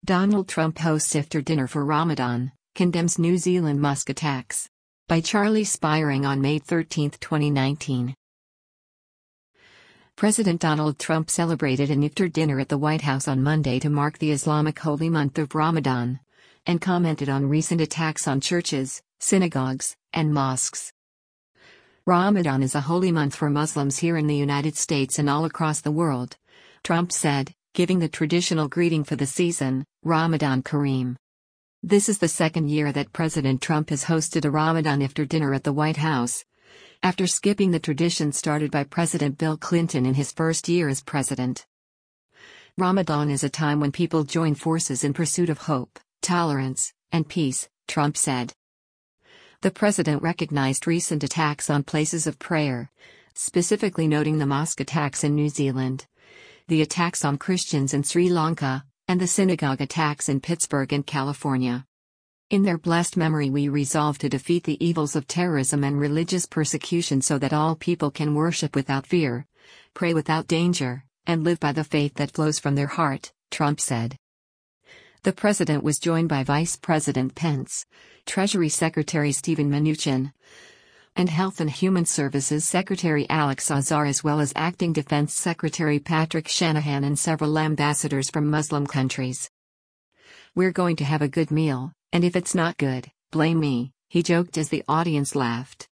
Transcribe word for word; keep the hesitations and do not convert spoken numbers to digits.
Donald Trump hosts iftar dinner for Ramadan, condemns New Zealand mosque attacks. By Charlie Spiring on May thirteenth, twenty nineteen. President Donald Trump celebrated an iftar dinner at the White House on Monday to mark the Islamic holy month of Ramadan, and commented on recent attacks on churches, synagogues, and mosques. Ramadan is a holy month for Muslims here in the United States and all across the world, Trump said, giving the traditional greeting for the season, Ramadan Kareem. This is the second year that President Trump has hosted a Ramadan iftar dinner at the White House, after skipping the tradition started by President Bill Clinton in his first year as president. Ramadan is a time when people join forces in pursuit of hope, tolerance, and peace, Trump said. The president recognized recent attacks on places of prayer, specifically noting the mosque attacks in New Zealand, the attacks on Christians in Sri Lanka, and the synagogue attacks in Pittsburgh and California. In their blessed memory, we resolve to defeat the evils of terrorism and religious persecution so that all people can worship without fear, pray without danger, and live by the faith that flows from their heart, Trump said. The president was joined by Vice President Pence, Treasury Secretary Steven Mnuchin, and Health and Human Services Secretary Alex Azar, as well as Acting Defense Secretary Patrick Shanahan and several ambassadors from Muslim countries. "We're going to have a good meal, and if it's not good, blame me," he joked as the audience laughed.